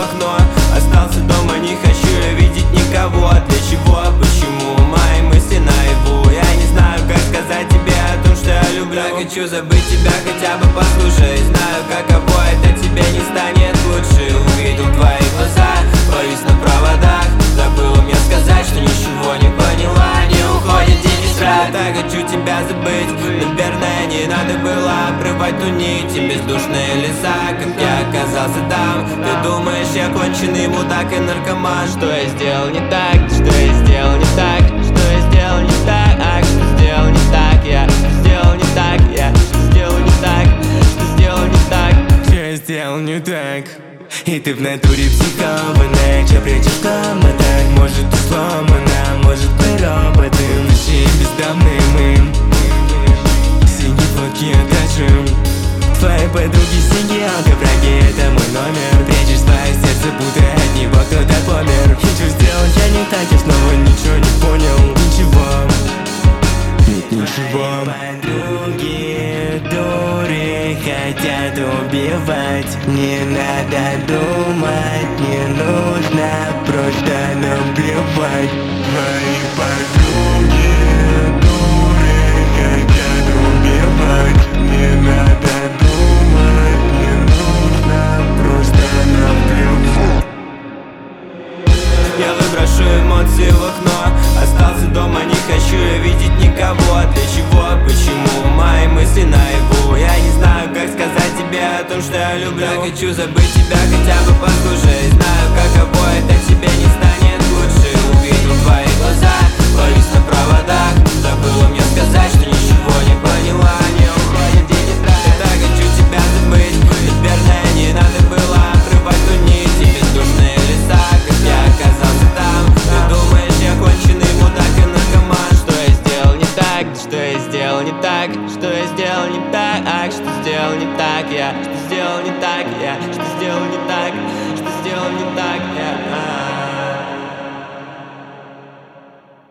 окно. Остался дома, не хочу я видеть никого. Для чего, почему мои мысли наяву? Я не знаю, как сказать тебе о том, что я люблю. Я хочу забыть тебя, хотя бы послушай. Знаю, каково это, тебе не станет лучше. Увидел твои глаза, повис на проводах. Забыла мне сказать, что ничего не поняла. Не уходит день и срать. Так хочу тебя забыть. Наверное, не надо было обрывать ту нить и бездушные леса. Как я оказался там? Ты думаешь, я конченый мудак и наркоман? Что я сделал не так? Что я сделал не так? Что я сделал не так? А что сделал не так? Я сделал не так? Я сделал не так? Что сделал не так? Что я сделал не так? И ты в натуре психованная. Че прячешь в комнатах? Может, ты сломана, может, мы роботы. Ночи бездомные мы. Сиги фотки отдашим. Твои подруги сиги, алкофраги, это мой номер. Прячешь свое сердце, будто от него кто-то помер. И что сделал я не так? Я снова ничего не понял. Ничего, нет ничего. Подруги дуры хотят убивать. Не надо думать, не нужно просто наплевать. Мои подруги дуры хотят убивать. Не надо думать, не нужно просто наплевать. Я выброшу эмоции в окно. Остался дома, не хочу я видеть никого. Для чего, почему мои мысли наяву? Я не знаю, как сказать тебе о том, что я люблю. Я хочу забыть тебя, хотя бы послушай. Знаю, каково это, тебе не станет лучше. Увидел твои глаза, повис на проводах. Забыла мне сказать, что ничего не поняла. Не уходит день и трать. Я так хочу тебя забыть. Наверное, не надо было обрывать ту нить и бездушные леса. Как я оказался там? Ты думаешь, я конченый мудак и наркоман? Что я сделал не так? Что я сделал не так? Что я сделал не так? Ах, что сделал не так? Я что сделал не так? Я что сделал не так? Что сделал не так?